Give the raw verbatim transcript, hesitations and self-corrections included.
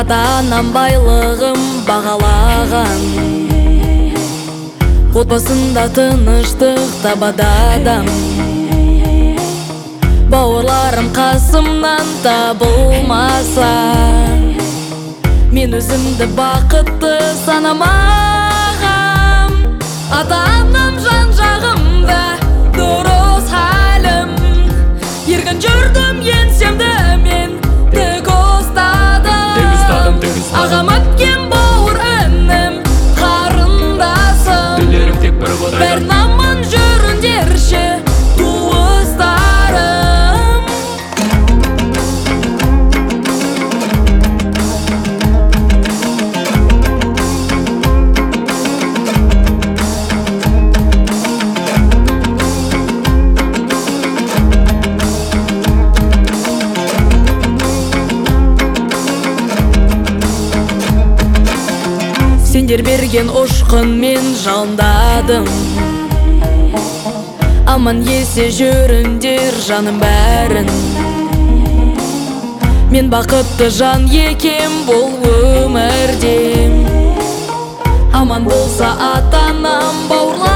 Ата-анам байлығым бағалаған, отбасында тыныштық табады адам. Бауырларым қасымнан табылмаса, мен өзімді бақытты санамағам. Ата-анам жан жағымда, дұрыс хәлім, еркін жүрдім, еңсемді мен тік ұстадым. Ағам өткен бауыр інім, қарындасым, Түндерім тек бір құдайдан. бәрін аман жүріңдерші туыстарым. Сендер берген ұшқын мен жалындадым. Аман есе жүріңдер жаным бәрін. Мен бақытты жан екем бұл өмірде. Аман болса ата-анам, бауырларым.